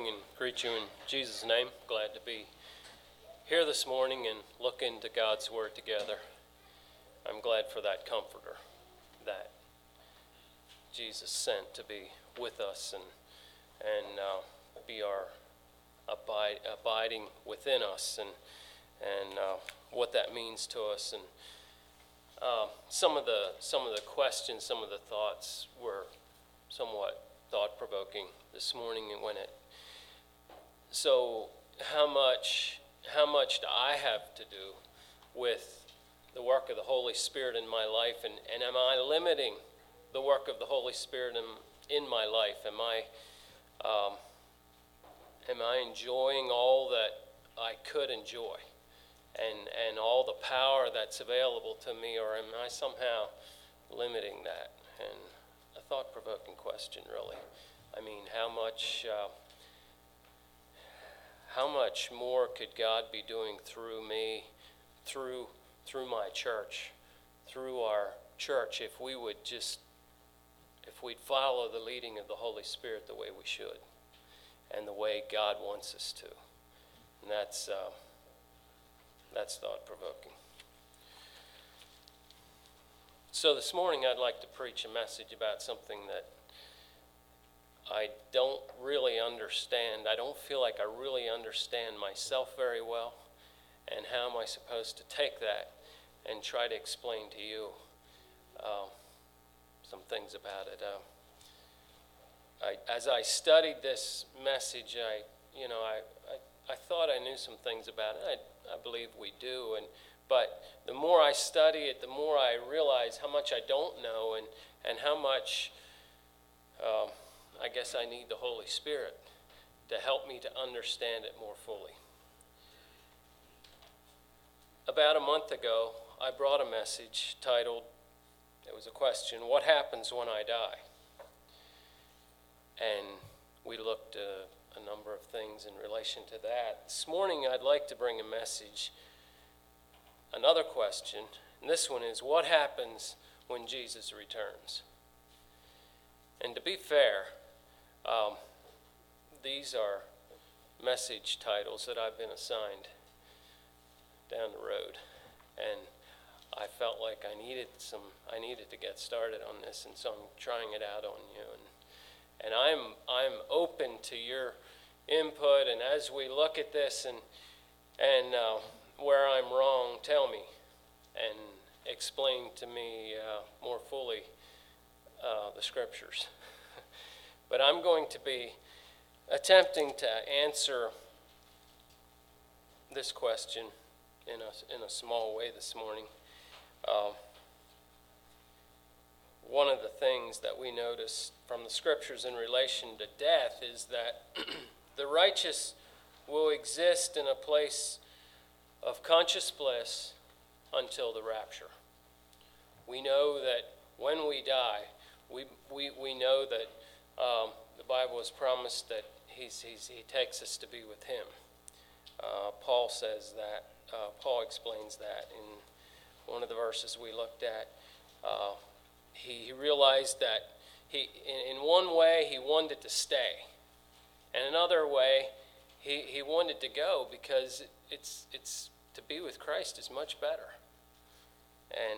morning and greet you in Jesus' name. Glad to be here this morning and look into God's Word together. I'm glad for that comforter that Jesus sent to be with us and be our abiding within us and what that means to us. And some of the questions, some of the thoughts were somewhat thought-provoking this morning. So how much do I have to do with the work of the Holy Spirit in my life, and am I limiting the work of the Holy Spirit in my life? Am I enjoying all that I could enjoy and all the power that's available to me, or am I somehow limiting that? And a thought-provoking question, really. I mean, how much more could God be doing through me, through my church, through our church, if we'd follow the leading of the Holy Spirit the way we should, and the way God wants us to? And that's thought-provoking. So this morning I'd like to preach a message about something that I don't really understand. I don't feel like I really understand myself very well. And how am I supposed to take that and try to explain to you some things about it? As I studied this message, I thought I knew some things about it. I believe we do, but the more I study it, the more I realize how much I don't know, and how much I guess I need the Holy Spirit to help me to understand it more fully. About a month ago, I brought a message titled, it was a question, "What happens when I die?" And we looked at a number of things in relation to that. This morning, I'd like to bring a message, another question, and this one is, what happens when Jesus returns? And to be fair, these are message titles that I've been assigned down the road, and I felt like I needed to get started on this, and so I'm trying it out on you, and I'm open to your input. And as we look at this and where I'm wrong, tell me and explain to me more fully the scriptures. But I'm going to be attempting to answer this question in a small way this morning. One of the things that we notice from the scriptures in relation to death is that the righteous will exist in a place of conscious bliss until the rapture. We know that when we die, we know that the Bible has promised that he takes us to be with him. Paul says that. Paul explains that in one of the verses we looked at. He realized that in one way he wanted to stay, and another way he wanted to go, because it's to be with Christ is much better. And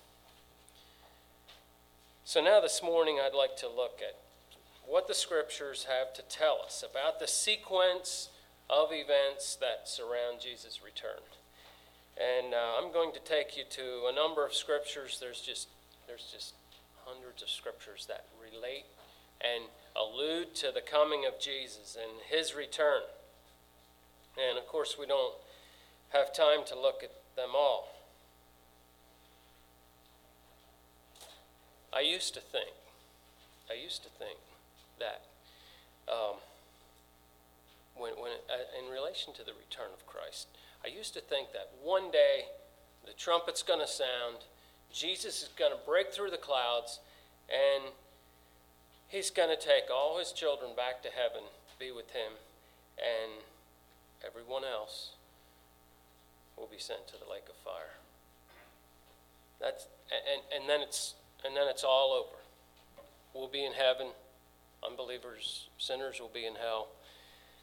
so now this morning I'd like to look at what the scriptures have to tell us about the sequence of events that surround Jesus' return. And I'm going to take you to a number of scriptures. There's just hundreds of scriptures that relate and allude to the coming of Jesus and his return. And of course, we don't have time to look at them all. I used to think that when in relation to the return of Christ, I used to think that one day the trumpet's going to sound, Jesus is going to break through the clouds, and he's going to take all his children back to heaven to be with him, and everyone else will be sent to the lake of fire. And then it's all over. We'll be in heaven. Unbelievers, sinners will be in hell.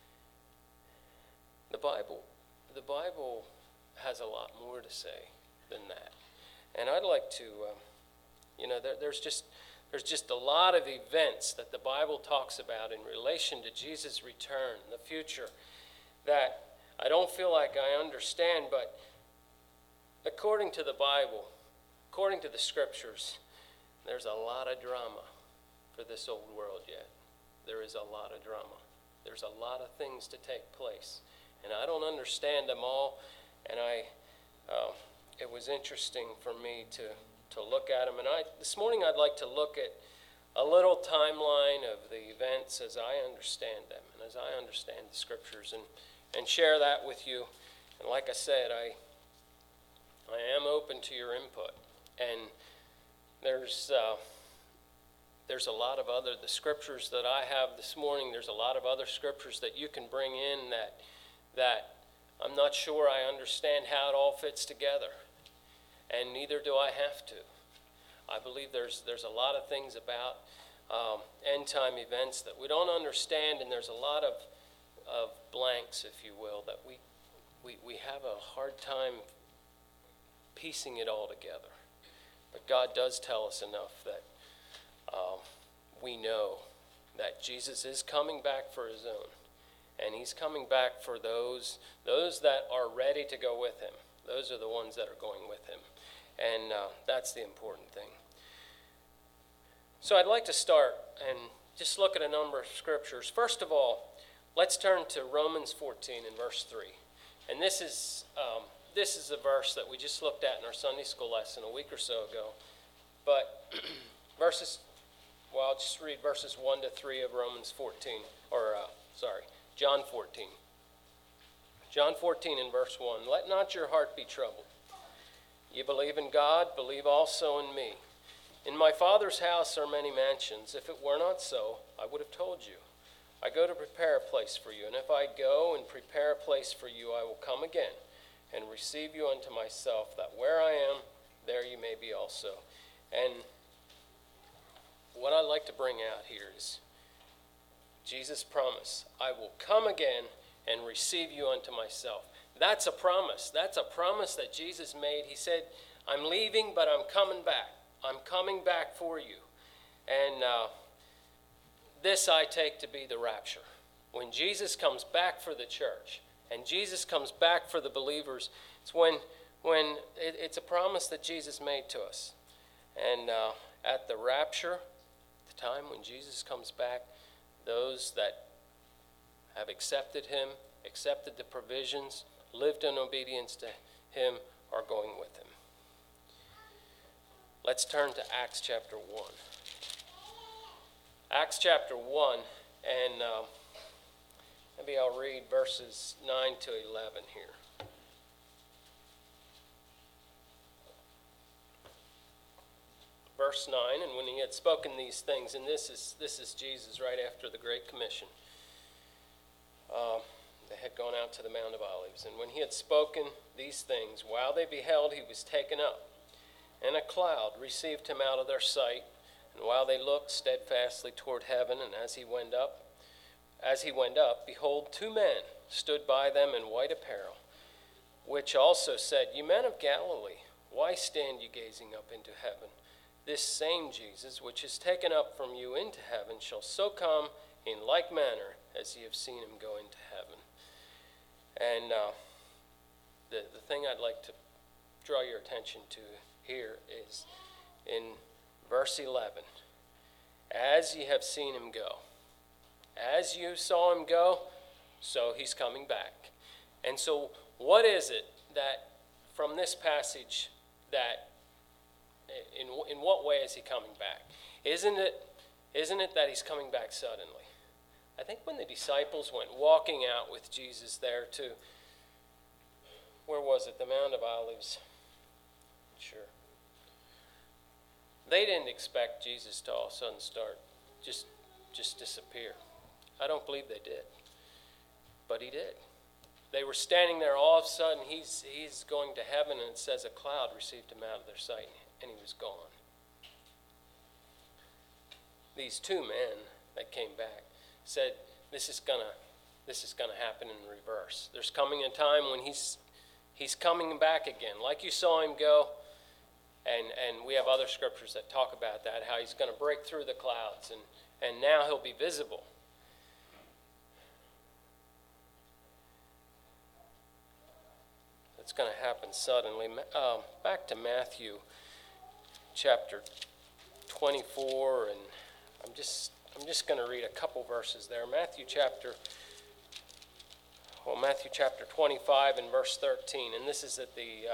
the Bible has a lot more to say than that. And I'd like to, there's just a lot of events that the Bible talks about in relation to Jesus' return, the future, that I don't feel like I understand, but according to the Bible, according to the Scriptures, there's a lot of drama for this old world yet. There is a lot of drama. There's a lot of things to take place. And I don't understand them all, and it was interesting for me to look at them. And this morning I'd like to look at a little timeline of the events as I understand them and as I understand the Scriptures, and share that with you. And like I said, I am open to your input. And there's a lot of the Scriptures that I have this morning, there's a lot of other Scriptures that you can bring in that I'm not sure I understand how it all fits together. And neither do I have to. I believe there's a lot of things about end time events that we don't understand, and there's a lot of blanks, if you will, that we have a hard time piecing it all together. But God does tell us enough that we know that Jesus is coming back for his own. And he's coming back for those that are ready to go with him. Those are the ones that are going with him. And that's the important thing. So I'd like to start and just look at a number of scriptures. First of all, let's turn to Romans 14 and verse 3. And this is a verse that we just looked at in our Sunday school lesson a week or so ago. But I'll just read verses 1 to 3 of Romans 14, John 14. John 14 and verse 1. Let not your heart be troubled. You believe in God, believe also in me. In my Father's house are many mansions. If it were not so, I would have told you. I go to prepare a place for you. And if I go and prepare a place for you, I will come again and receive you unto myself, that where I am, there you may be also. And what I'd like to bring out here is Jesus' promise. I will come again and receive you unto myself. That's a promise. That's a promise that Jesus made. He said, I'm leaving, but I'm coming back. I'm coming back for you. And this I take to be the rapture. When Jesus comes back for the church, and Jesus comes back for the believers, it's when it's a promise that Jesus made to us. And at the rapture, the time when Jesus comes back, those that have accepted him, accepted the provisions, lived in obedience to him, are going with him. Let's turn to Acts chapter 1. Acts chapter 1, and maybe I'll read verses 9 to 11 here. Verse 9, and when he had spoken these things, and this is Jesus right after the Great Commission. They had gone out to the Mount of Olives. And when he had spoken these things, while they beheld, he was taken up. And a cloud received him out of their sight. And while they looked steadfastly toward heaven, and as he went up, behold, two men stood by them in white apparel, which also said, Ye men of Galilee, why stand ye gazing up into heaven? This same Jesus, which is taken up from you into heaven, shall so come in like manner as ye have seen him go into heaven. And the thing I'd like to draw your attention to here is in verse 11. As ye have seen him go. As you saw him go, so he's coming back. And so what is it that from this passage that in what way is he coming back? Isn't it that he's coming back suddenly? I think when the disciples went walking out with Jesus there to, where was it? The Mount of Olives. Sure. They didn't expect Jesus to all of a sudden start, just disappear. I don't believe they did. But he did. They were standing there, all of a sudden he's going to heaven, and it says a cloud received him out of their sight, and he was gone. These two men that came back said, this is gonna this is going to happen in reverse. There's coming a time when he's coming back again, like you saw him go. And we have other scriptures that talk about that, how he's going to break through the clouds, and now he'll be visible. It's going to happen suddenly. Back to Matthew chapter 24, and I'm just going to read a couple verses there. Matthew chapter 25 and verse 13, and this is at the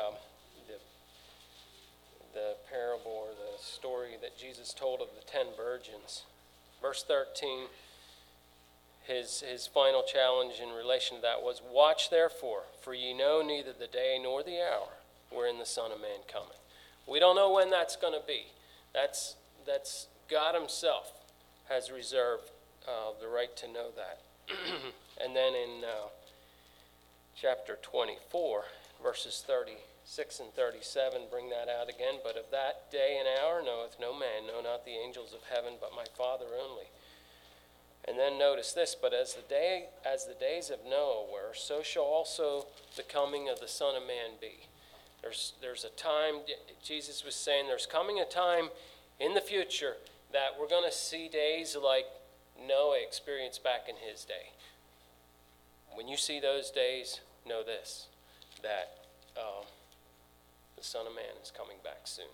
parable or the story that Jesus told of the 10 virgins. Verse 13, his final challenge in relation to that was, "Watch therefore, for ye know neither the day nor the hour wherein the Son of Man cometh." We don't know when that's going to be. That's God himself has reserved the right to know that. And then in chapter 24, verses 36 and 37, bring that out again. "But of that day and hour knoweth no man, no, not the angels of heaven, but my Father only." And then notice this, "But as the days of Noah were, so shall also the coming of the Son of Man be." There's a time, Jesus was saying, there's coming a time in the future that we're going to see days like Noah experienced back in his day. When you see those days, know this, that the Son of Man is coming back soon.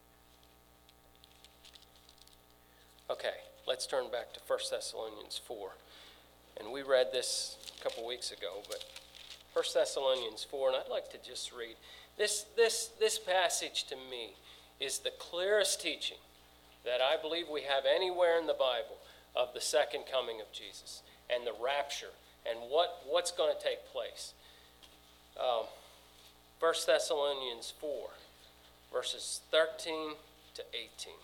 Okay, let's turn back to 1 Thessalonians 4. And we read this a couple weeks ago, but 1 Thessalonians 4, and I'd like to just read. This passage to me is the clearest teaching that I believe we have anywhere in the Bible of the second coming of Jesus and the rapture and what's going to take place. 1 Thessalonians 4, verses 13 to 18.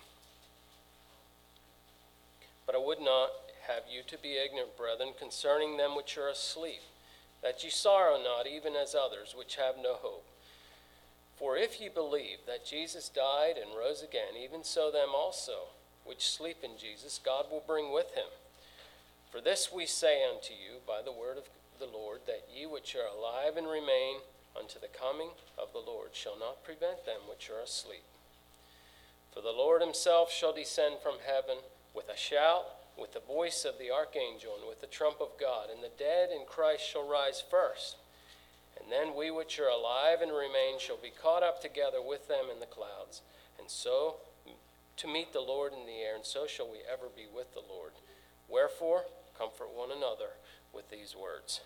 "But I would not have you to be ignorant, brethren, concerning them which are asleep, that ye sorrow not, even as others which have no hope. For if ye believe that Jesus died and rose again, even so them also which sleep in Jesus God will bring with him. For this we say unto you by the word of the Lord, that ye which are alive and remain unto the coming of the Lord shall not prevent them which are asleep. For the Lord himself shall descend from heaven with a shout, with the voice of the archangel, and with the trump of God, and the dead in Christ shall rise first. And then we which are alive and remain shall be caught up together with them in the clouds, and so to meet the Lord in the air, and so shall we ever be with the Lord. Wherefore, comfort one another with these words."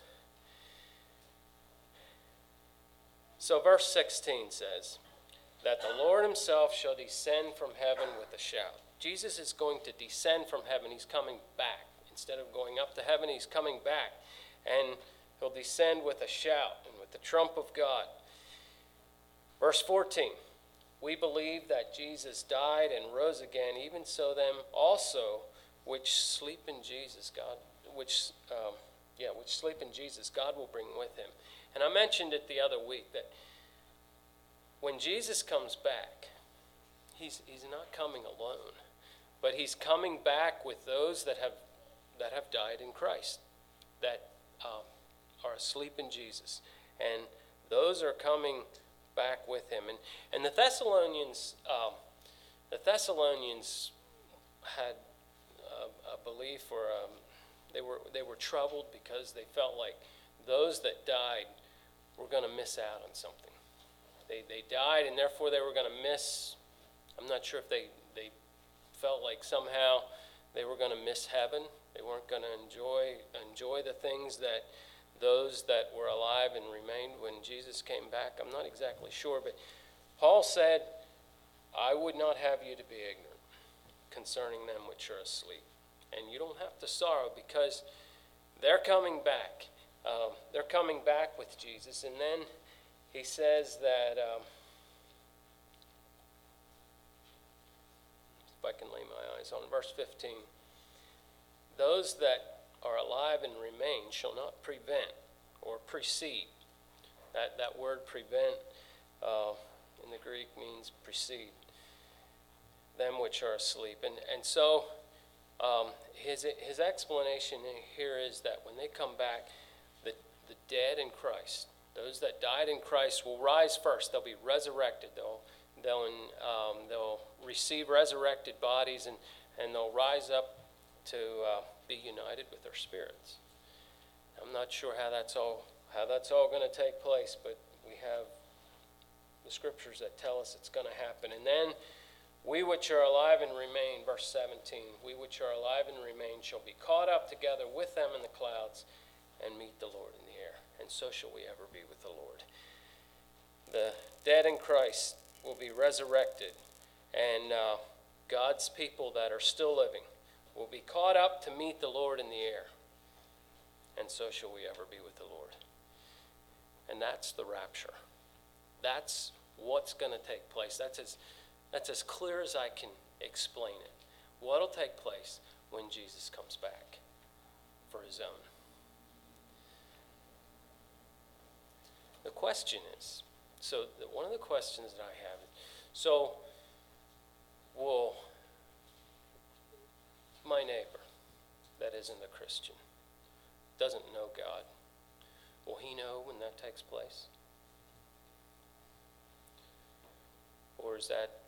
So verse 16 says that the Lord himself shall descend from heaven with a shout. Jesus is going to descend from heaven. He's coming back. Instead of going up to heaven, he's coming back. And he'll descend with a shout and with the trump of God. Verse 14, "We believe that Jesus died and rose again, even so them also which sleep in Jesus, which sleep in Jesus, God will bring with him." And I mentioned it the other week that when Jesus comes back, he's not coming alone, but he's coming back with those that have died in Christ, that are asleep in Jesus, and those are coming back with him. And the Thessalonians had a belief, or they were troubled because they felt like those that died were going to miss out on something. They died, and therefore they were going to miss. I'm not sure if they felt like somehow they were going to miss heaven. They weren't going to enjoy the things that those that were alive and remained when Jesus came back. I'm not exactly sure, but Paul said, "I would not have you to be ignorant concerning them which are asleep." And you don't have to sorrow, because they're coming back. They're coming back with Jesus. And then he says that, if I can lay my eyes on verse 15, "Those that are alive and remain shall not prevent or precede." That word prevent in the Greek means precede them which are asleep. And so his explanation here is that when they come back, the dead in Christ, those that died in Christ, will rise first. They'll be resurrected. They'll receive resurrected bodies, and they'll rise up to be united with their spirits. I'm not sure how that's all going to take place, but we have the scriptures that tell us it's going to happen. And then we which are alive and remain, verse 17, we which are alive and remain shall be caught up together with them in the clouds and meet the Lord in the air. And so shall we ever be with the Lord. The dead in Christ will be resurrected, and God's people that are still living will be caught up to meet the Lord in the air. And so shall we ever be with the Lord. And that's the rapture. That's what's going to take place. That's as clear as I can explain it. What'll take place when Jesus comes back for his own. The question is, one of the questions that I have, will my neighbor that isn't a Christian, doesn't know God, will he know when that takes place? Or is that,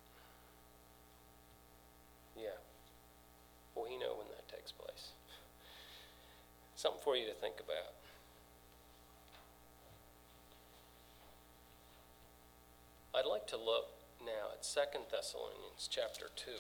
will he know when that takes place? Something for you to think about. I'd like to look now at 2 Thessalonians chapter 2.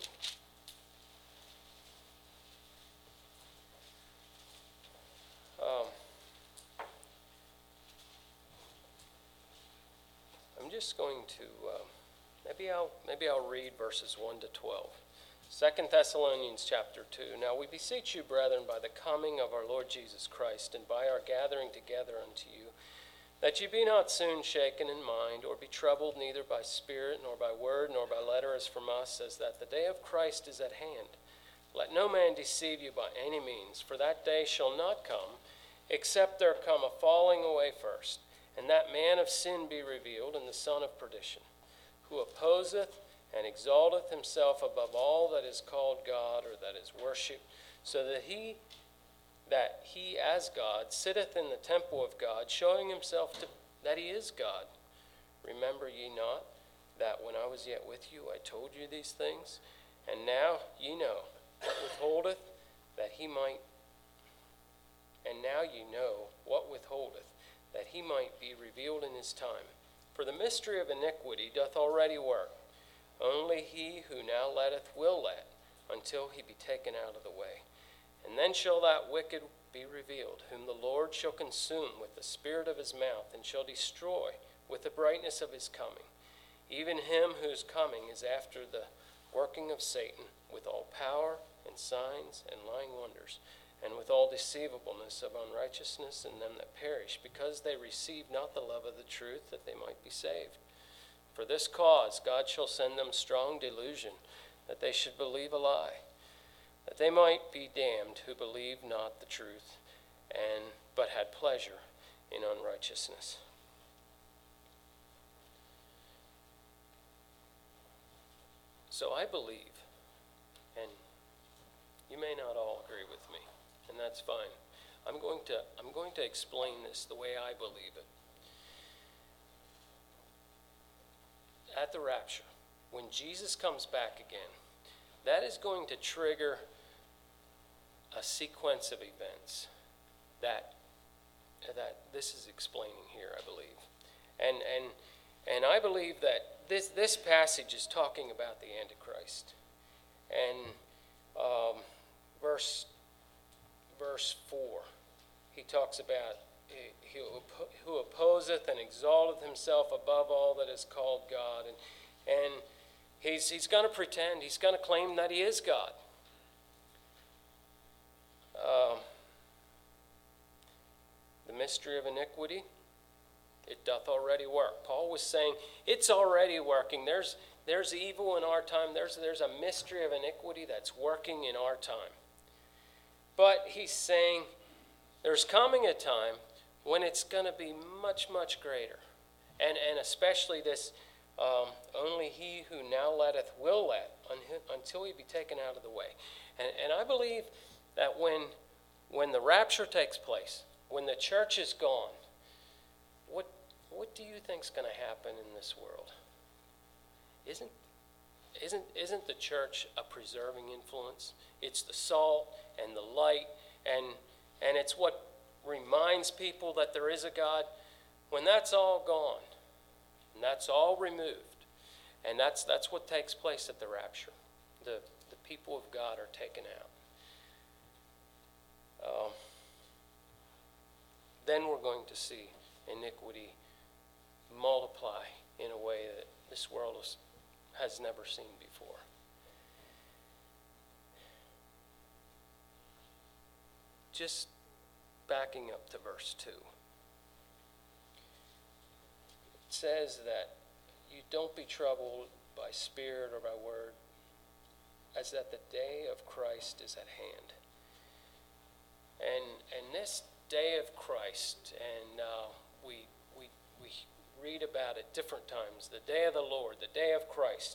I'm just going to, maybe I'll read verses 1 to 12. 2 Thessalonians chapter 2. Now we beseech you, brethren, by the coming of our Lord Jesus Christ, and by our gathering together unto you, that ye be not soon shaken in mind, or be troubled neither by spirit, nor by word, nor by letter as from us, as that the day of Christ is at hand. Let no man deceive you by any means, for that day shall not come, except there come a falling away first, and that man of sin be revealed, and the son of perdition, who opposeth and exalteth himself above all that is called God, or that is worshipped, so that he as God sitteth in the temple of God, showing himself that he is God. Remember ye not that when I was yet with you I told you these things? And now ye know what withholdeth that he might be revealed in his time. For the mystery of iniquity doth already work. Only he who now letteth will let, until he be taken out of the way. And then shall that wicked be revealed, whom the Lord shall consume with the spirit of his mouth, and shall destroy with the brightness of his coming, even him whose coming is after the working of Satan, with all power and signs and lying wonders, and with all deceivableness of unrighteousness in them that perish, because they receive not the love of the truth, that they might be saved. For this cause God shall send them strong delusion, that they should believe a lie, that they might be damned who believed not the truth, but had pleasure in unrighteousness. So I believe, and you may not all agree with me, and that's fine. I'm going to explain this the way I believe it. At the rapture, when Jesus comes back again, that is going to trigger a sequence of events that this is explaining here, I believe. And I believe that this passage is talking about the Antichrist. And verse 4, he talks about who opposeth and exalteth himself above all that is called God. And he's going to pretend, he's going to claim that he is God. The mystery of iniquity, it doth already work. Paul was saying it's already working. There's evil in our time. There's a mystery of iniquity that's working in our time. But he's saying there's coming a time when it's going to be much, much greater. And especially this, only he who now letteth will let, until he be taken out of the way. And I believe that when the rapture takes place, when the church is gone, what do you think's going to happen in this world? Isn't the church a preserving influence? It's the salt and the light, and it's what reminds people that there is a God. When that's all gone, and that's all removed, and that's what takes place at the rapture. The people of God are taken out. Then we're going to see iniquity multiply in a way that this world has never seen before. Just backing up to verse 2. It says that you don't be troubled by spirit or by word, as that the day of Christ is at hand. And this day of Christ, and we read about it different times, the day of the Lord, the day of Christ.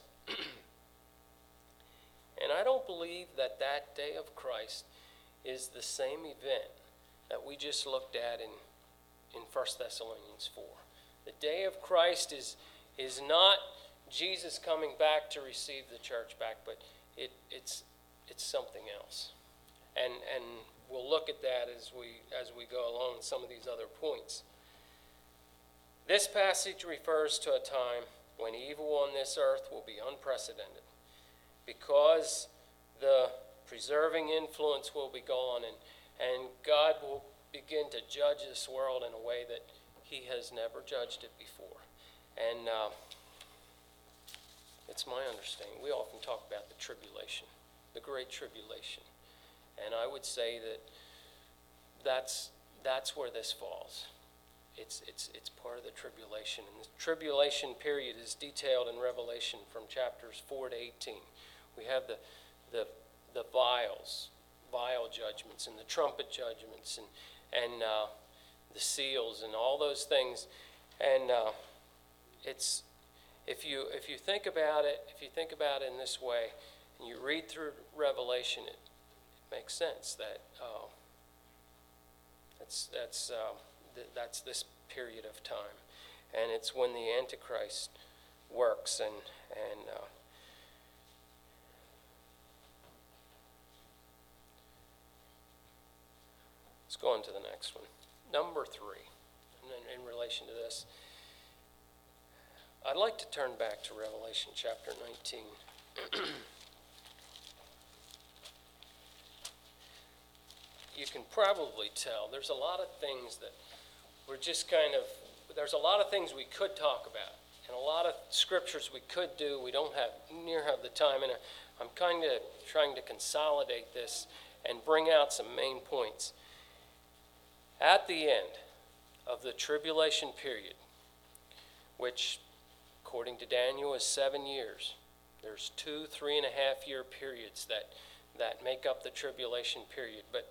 And I don't believe that day of Christ is the same event that we just looked at in 1 Thessalonians 4. The day of Christ is not Jesus coming back to receive the church back, but it's something else. And we'll look at that as we go along with some of these other points. This passage refers to a time when evil on this earth will be unprecedented, because the preserving influence will be gone, and God will begin to judge this world in a way that he has never judged it before. And it's my understanding. We often talk about the tribulation, the great tribulation. And I would say that that's where this falls. It's part of the tribulation. And the tribulation period is detailed in Revelation from chapters 4 to 18. We have the vial judgments and the trumpet judgments and the seals and all those things. And it's if you think about it in this way, and you read through Revelation, it makes sense that that's this period of time, and it's when the Antichrist works and let's go on to the next one. Number 3, and then in relation to this, I'd like to turn back to Revelation chapter 19. You can probably tell there's a lot of things that we're just there's a lot of things we could talk about, and a lot of scriptures we could do. We don't have the time, and I'm kind of trying to consolidate this and bring out some main points. At the end of the tribulation period, which according to Daniel is 7 years, there's 2 3.5 year periods that make up the tribulation period. But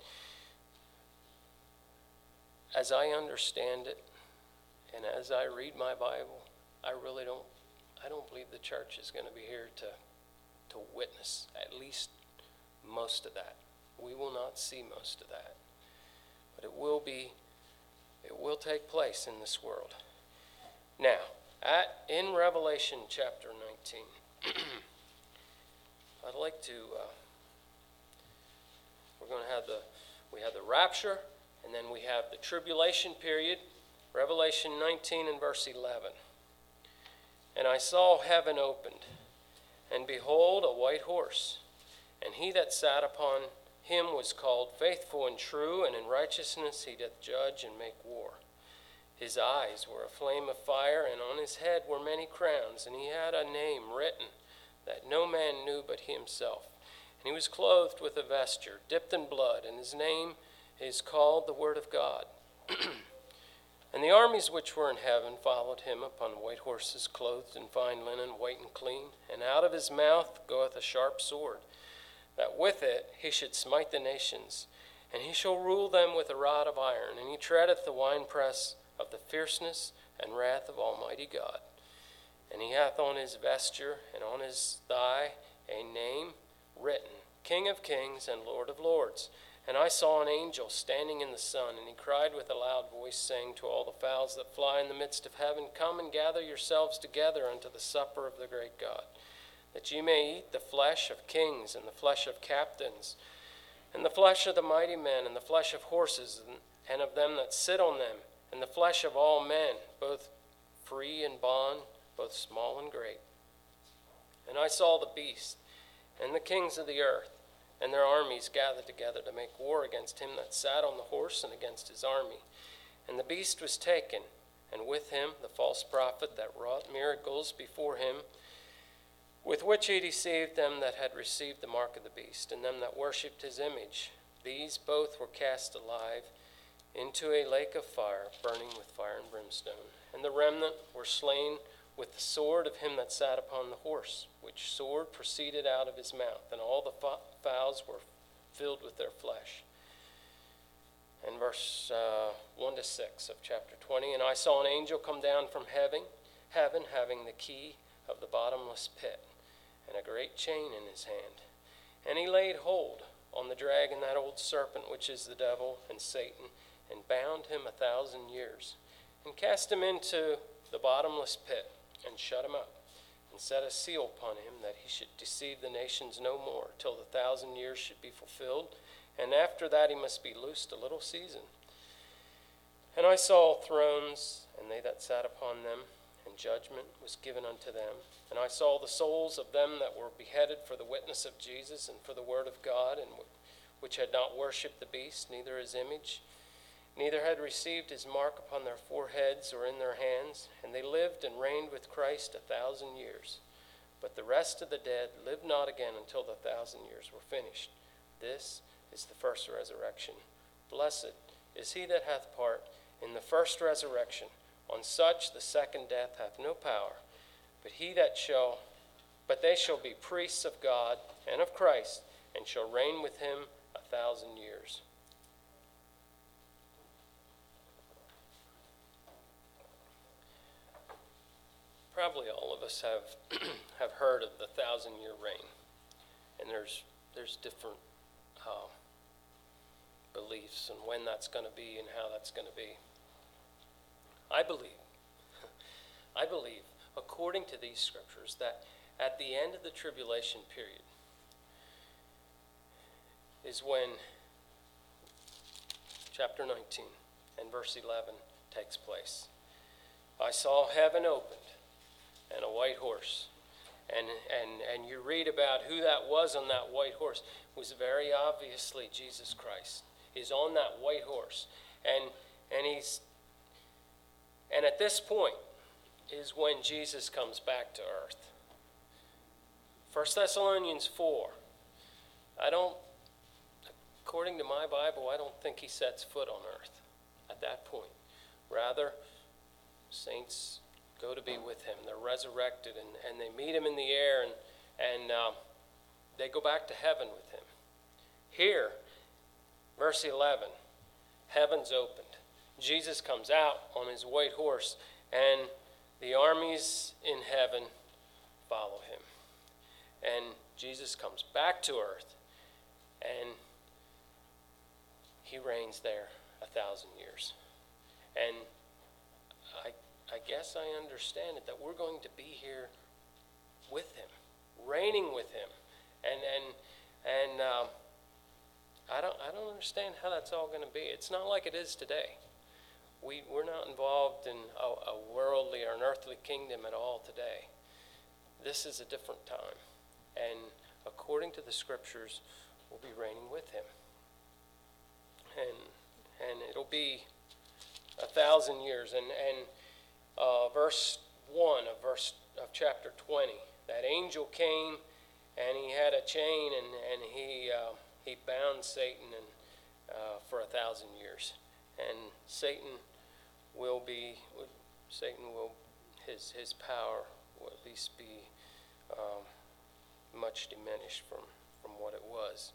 as I understand it, and as I read my Bible, I don't believe the church is going to be here to witness at least most of that. We will not see most of that. But it will take place in this world. Now, in Revelation chapter 19, I'd like to, we have the rapture, and then we have the tribulation period, Revelation 19 and verse 11. And I saw heaven opened, and behold, a white horse, and he that sat upon him was called Faithful and True, and in righteousness he doth judge and make war. His eyes were a flame of fire, and on his head were many crowns, and he had a name written that no man knew but he himself. And he was clothed with a vesture dipped in blood, and his name is called the Word of God. And the armies which were in heaven followed him upon white horses, clothed in fine linen, white and clean. And out of his mouth goeth a sharp sword, that with it he should smite the nations. And he shall rule them with a rod of iron. And he treadeth the winepress of the fierceness and wrath of Almighty God. And he hath on his vesture and on his thigh a name written, King of Kings and Lord of Lords. And I saw an angel standing in the sun, and he cried with a loud voice, saying to all the fowls that fly in the midst of heaven, Come and gather yourselves together unto the supper of the great God, that ye may eat the flesh of kings, and the flesh of captains, and the flesh of the mighty men, and the flesh of horses, and of them that sit on them, and the flesh of all men, both free and bond, both small and great. And I saw the beast, and the kings of the earth, and their armies gathered together to make war against him that sat on the horse and against his army. And the beast was taken, and with him the false prophet that wrought miracles before him, with which he deceived them that had received the mark of the beast, and them that worshipped his image. These both were cast alive into a lake of fire, burning with fire and brimstone. And the remnant were slain with the sword of him that sat upon the horse, which sword proceeded out of his mouth, and all the fowls were filled with their flesh. And verse 1 to 6 of chapter 20, And I saw an angel come down from heaven, having the key of the bottomless pit, and a great chain in his hand. And he laid hold on the dragon, that old serpent, which is the devil and Satan, and bound him 1,000 years, and cast him into the bottomless pit, and shut him up, and set a seal upon him, that he should deceive the nations no more, till the 1,000 years should be fulfilled. And after that he must be loosed a little season. And I saw thrones, and they that sat upon them, and judgment was given unto them. And I saw the souls of them that were beheaded for the witness of Jesus, and for the word of God, and which had not worshipped the beast, neither his image, neither had received his mark upon their foreheads or in their hands. And they lived and reigned with Christ 1,000 years. But the rest of the dead lived not again until the 1,000 years were finished. This is the first resurrection. Blessed is he that hath part in the first resurrection. On such the second death hath no power. But they shall be priests of God and of Christ, and shall reign with him 1,000 years. Probably all of us have heard of the 1,000-year reign, and there's different beliefs on when that's going to be and how that's going to be. I believe, according to these scriptures, that at the end of the tribulation period is when chapter 19 and verse 11 takes place. I saw heaven opened, and a white horse. And you read about who that was on that white horse. It was very obviously Jesus Christ. He's on that white horse. And at this point is when Jesus comes back to earth. 1 Thessalonians 4. According to my Bible, I don't think he sets foot on earth at that point. Rather, saints go to be with him. They're resurrected, and they meet him in the air, and they go back to heaven with him. Here, verse 11, heaven's opened. Jesus comes out on his white horse, and the armies in heaven follow him. And Jesus comes back to earth, and he reigns there 1,000 years. And I guess I understand it, that we're going to be here with him, reigning with him. And I don't understand how that's all going to be. It's not like it is today. We're not involved in a worldly or an earthly kingdom at all today. This is a different time. And according to the scriptures, we'll be reigning with him. And it'll be 1,000 years. And verse 1 of chapter 20, that angel came, and he had a chain, and he bound Satan for 1,000 years. And Satan will his power will at least be much diminished from what it was.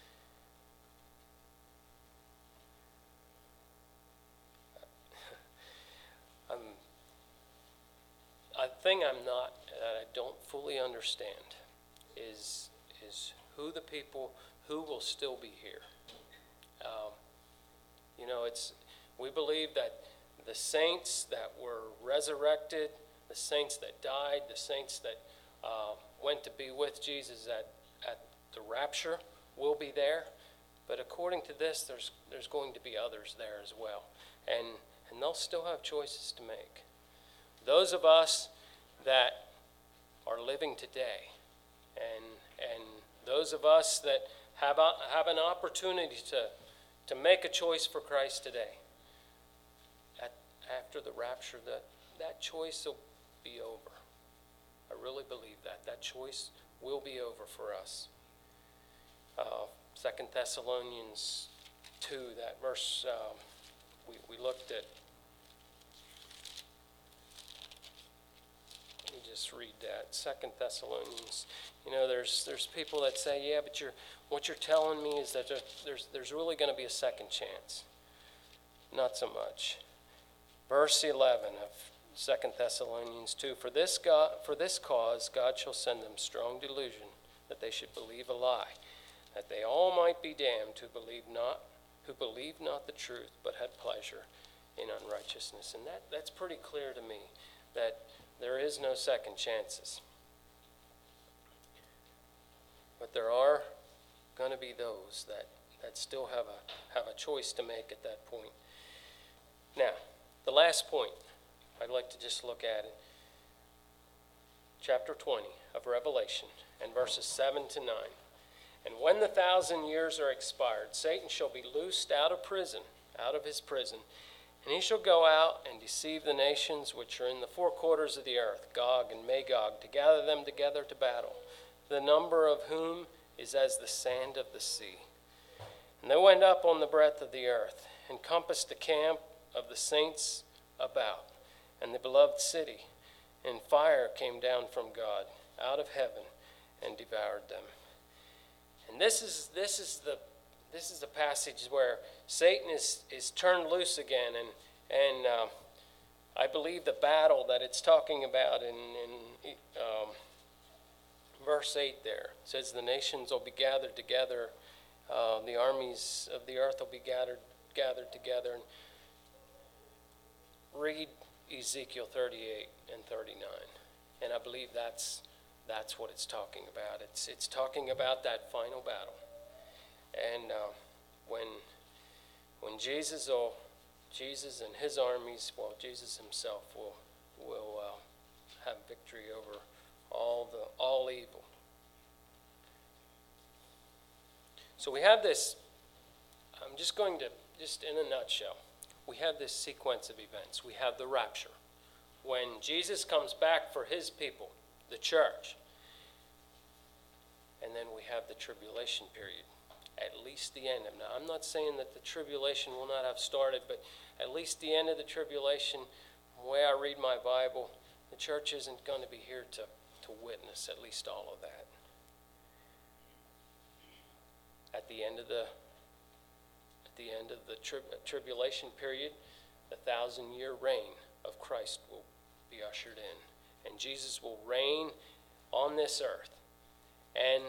A thing that I don't fully understand is who will still be here Um, we believe that the saints that were resurrected, the saints that died, the saints that went to be with Jesus at the rapture will be there. But according to this, there's going to be others there as well. And they'll still have choices to make. Those of us that are living today, and those of us that have an opportunity to make a choice for Christ today, after the rapture, that choice will be over. I really believe that choice will be over for us. 2 Thessalonians 2, that verse we looked at. Let me just read that. 2 Thessalonians. There's people that say, yeah, but what you're telling me is that there's really going to be a second chance. Not so much. Verse 11 of 2 Thessalonians 2, For this cause God shall send them strong delusion, that they should believe a lie, that they all might be damned who believed not the truth, but had pleasure in unrighteousness. And that's pretty clear to me, that there is no second chances. But there are going to be those that still have a choice to make at that point. Now, the last point, I'd like to just look at it. Chapter 20 of Revelation, and verses 7 to 9. And when the 1,000 years are expired, Satan shall be loosed out of his prison, and he shall go out and deceive the nations which are in the four quarters of the earth, Gog and Magog, to gather them together to battle, the number of whom is as the sand of the sea. And they went up on the breadth of the earth, and compassed the camp of the saints about, and the beloved city, and fire came down from God out of heaven and devoured them. And this is the passage where Satan is turned loose again, and I believe the battle that it's talking about in verse 8 there, it says the nations will be gathered together, the armies of the earth will be gathered together. And read Ezekiel 38 and 39, and I believe that's what it's talking about. It's talking about that final battle, and when Jesus and his armies, Jesus himself will have victory over all evil. So we have this. I'm just going to in a nutshell. We have this sequence of events. We have the rapture, when Jesus comes back for his people, the church. And then we have the tribulation period, at least the end. Now, I'm not saying that the tribulation will not have started, but at least the end of the tribulation, the way I read my Bible, the church isn't going to be here to witness at least all of that. At the end of the tribulation period, the 1,000-year reign of Christ will be ushered in, and Jesus will reign on this earth, and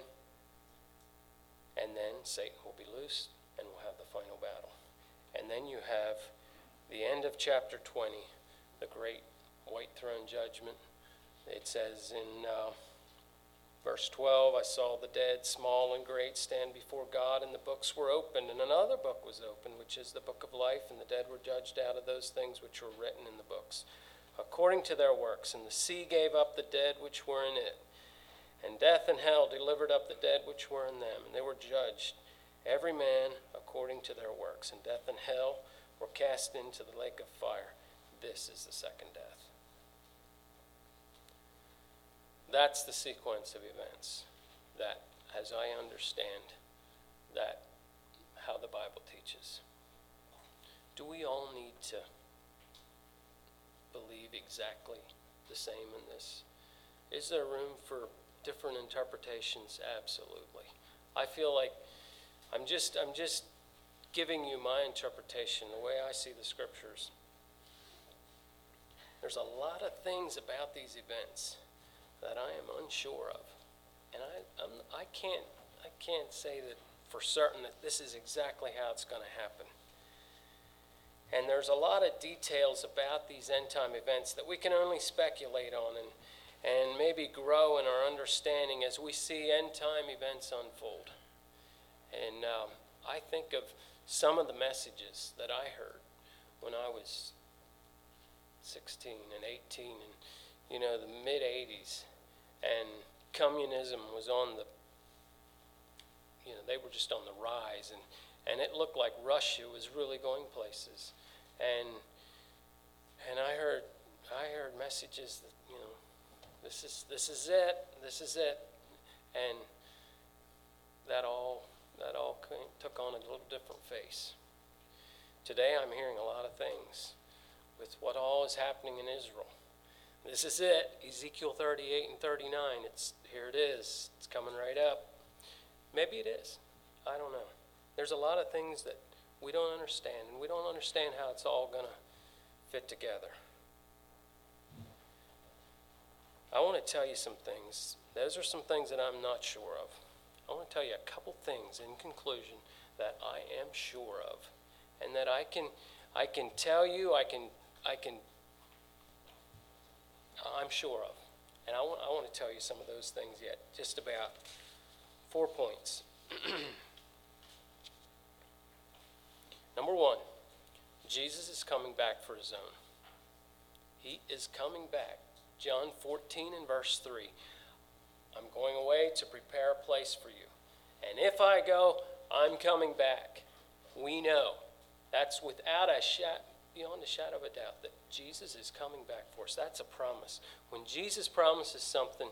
then Satan will be loosed, and we'll have the final battle. And then you have the end of chapter 20, the great white throne judgment. It says in verse 12, I saw the dead, small and great, stand before God, and the books were opened, and another book was opened, which is the book of life, and the dead were judged out of those things which were written in the books, according to their works. And the sea gave up the dead which were in it, and death and hell delivered up the dead which were in them, and they were judged, every man according to their works. And death and hell were cast into the lake of fire. This is the second death. That's the sequence of events that, as I understand, that how the Bible teaches. Do we all need to believe exactly the same in this? Is there room for different interpretations? Absolutely. I feel like I'm just giving you my interpretation, the way I see the scriptures. There's a lot of things about these events that I am unsure of, and I can't say that for certain that this is exactly how it's going to happen. And there's a lot of details about these end-time events that we can only speculate on and maybe grow in our understanding as we see end-time events unfold. And I think of some of the messages that I heard when I was 16 and 18 and, the mid-'80s, and communism was on the, they were just on the rise, and it looked like Russia was really going places. And I heard messages that, this is it, and that all took on a little different face. Today I'm hearing a lot of things with what all is happening in Israel. This is it, Ezekiel 38 and 39. Here it is. It's coming right up. Maybe it is. I don't know. There's a lot of things that we don't understand, and we don't understand how it's all going to fit together. I want to tell you some things. Those are some things that I'm not sure of. I want to tell you a couple things in conclusion that I am sure of, and that I can tell you, I'm sure of. And I want to tell you some of those things yet. Just about 4 points. Number one, Jesus is coming back for his own. He is coming back. John 14 and verse 3. I'm going away to prepare a place for you. And if I go, I'm coming back. We know. That's beyond a shadow of a doubt that Jesus is coming back for us. That's a promise. When Jesus promises something,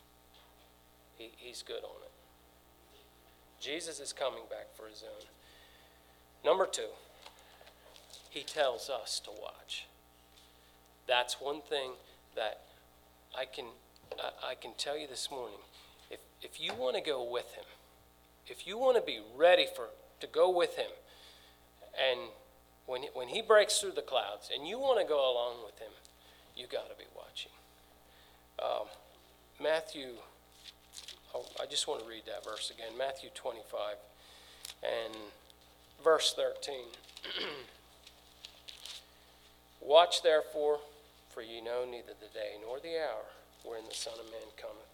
he's good on it. Jesus is coming back for his own. Number two, he tells us to watch. That's one thing that I can tell you this morning. If you want to go with him, if you want to be ready to go with him, and when he breaks through the clouds and you want to go along with him, you got to be watching. I just want to read that verse again. Matthew 25 and verse 13. Watch therefore, for ye know neither the day nor the hour wherein the Son of Man cometh.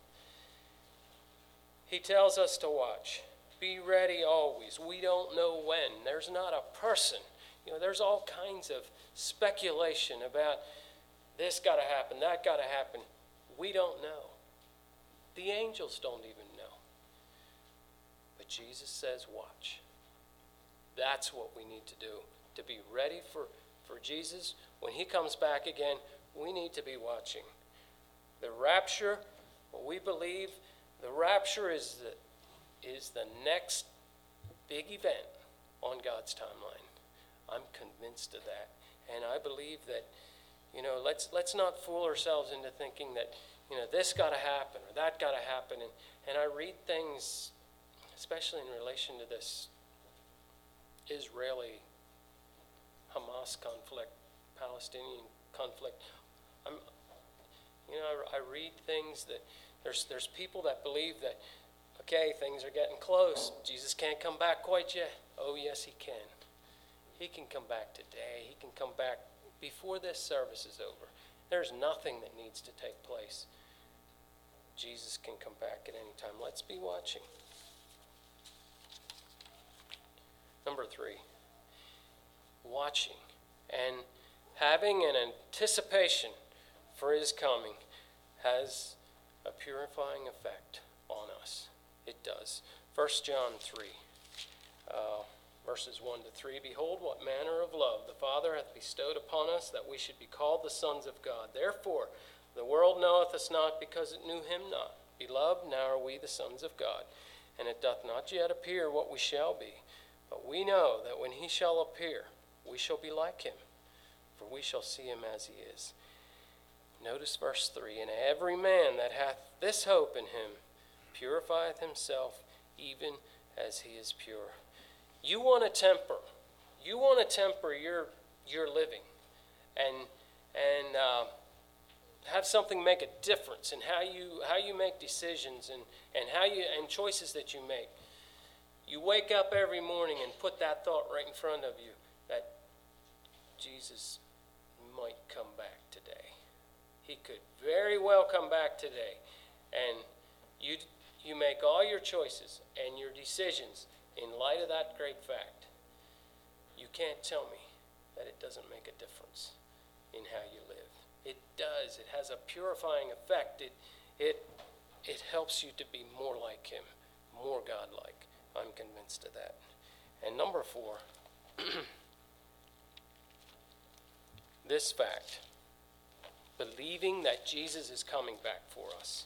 He tells us to watch. Be ready always. We don't know when. There's not a person. There's all kinds of speculation about this got to happen, that got to happen. We don't know. The angels don't even know. But Jesus says, watch. That's what we need to do. To be ready for Jesus. When he comes back again, we need to be watching. The rapture, we believe the rapture is the next big event on God's timeline. I'm convinced of that. And I believe that, let's not fool ourselves into thinking that, this got to happen or that got to happen. And I read things, especially in relation to this Israeli-Hamas conflict, Palestinian conflict. I read things that there's people that believe that, okay, things are getting close. Jesus can't come back quite yet. Oh, yes, he can. He can come back today. He can come back before this service is over. There's nothing that needs to take place. Jesus can come back at any time. Let's be watching. Number 3, watching and having an anticipation for his coming has a purifying effect on us. It does. 1 John 3, verses 1 to 3. Behold, what manner of love the Father hath bestowed upon us, that we should be called the sons of God. Therefore, the world knoweth us not, because it knew him not. Beloved, now are we the sons of God, and it doth not yet appear what we shall be. But we know that when he shall appear, we shall be like him, for we shall see him as he is. Notice verse 3. And every man that hath this hope in him purifieth himself, even as he is pure. You want to temper. You want to temper your living, and have something make a difference in how you make decisions and choices that you make. You wake up every morning and put that thought right in front of you that Jesus might come back today. He could very well come back today. And you make all your choices and your decisions in light of that great fact. You can't tell me that it doesn't make a difference in how you live. It does. It has a purifying effect. It helps you to be more like him, more God-like. I'm convinced of that. And number 4, this fact, believing that Jesus is coming back for us,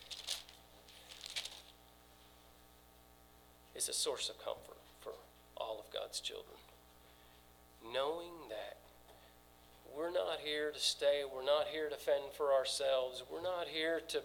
is a source of comfort for all of God's children. Knowing that we're not here to stay, we're not here to fend for ourselves, we're not here to,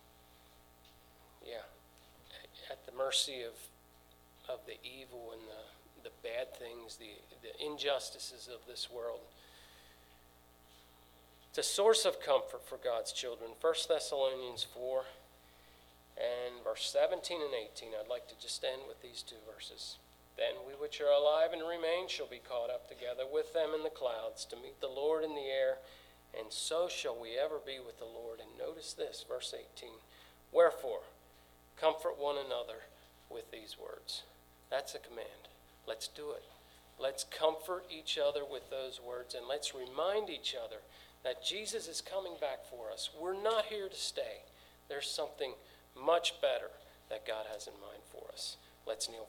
at the mercy of the evil and the bad things, the injustices of this world. It's a source of comfort for God's children. 1 Thessalonians 4 and verse 17 and 18. I'd like to just end with these 2 verses. Then we which are alive and remain shall be caught up together with them in the clouds to meet the Lord in the air, and so shall we ever be with the Lord. And notice this, verse 18. Wherefore, comfort one another with these words. That's a command. Let's do it. Let's comfort each other with those words, and let's remind each other that Jesus is coming back for us. We're not here to stay. There's something much better that God has in mind for us. Let's kneel.